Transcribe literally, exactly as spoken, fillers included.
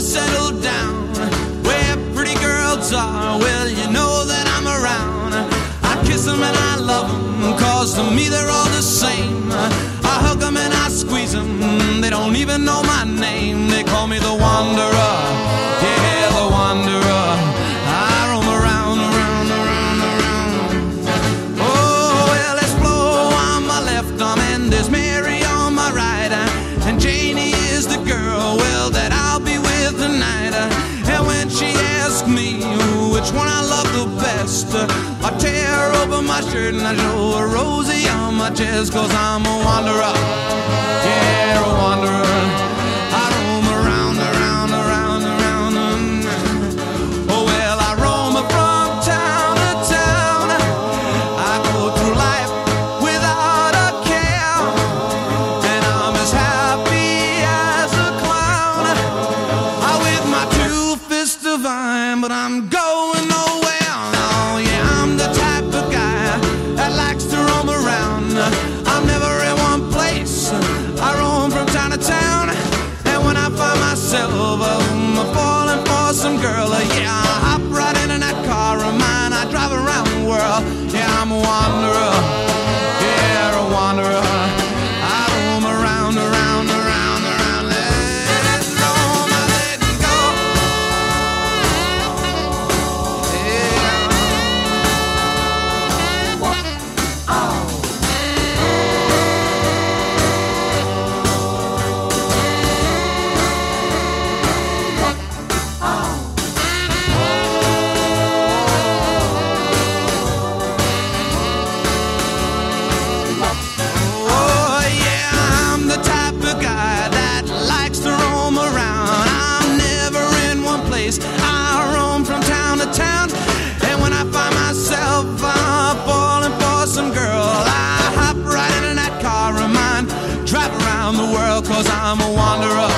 settle down where pretty girls are. Well, you know that I'm around. I kiss them and I love them, cause to me they're all the same. I hug them and I squeeze them, they don't even know my name. They call me the Wanderer, yeah, the Wanderer. I roam around, around, around, around. Oh, well, there's Flo on my left arm and there's Mary on my right, and Janie is the girl, well, that I'll be with tonight. And when she asks me which one I love the best, I tear open my shirt and I show her Rosie on my chest, cause I'm a wanderer, yeah, a wanderer. I roam around, around, around, around. Oh, well, I roam from town to town. I go through life without a care, and I'm as happy as a clown. I with my two fists divine, but I'm going nowhere. Oh, yeah, I'm the type of guy that likes to roam around. I'm never in one place, I roam from town to town. And when I find myself um, falling for some girl, uh, yeah, I hop right into that car of mine. I drive around the world, yeah, I'm a wanderer, yeah, a wanderer. I roam around, around, around, around. Let it go, my let it go. Yeah. Oh. Oh, yeah, I'm the type of guy that likes to roam around. I'm never in one place, I roam from town to town. And when I find myself uh, falling for some girl, I hop right into that car of mine, drive around the world, cause I'm a wanderer,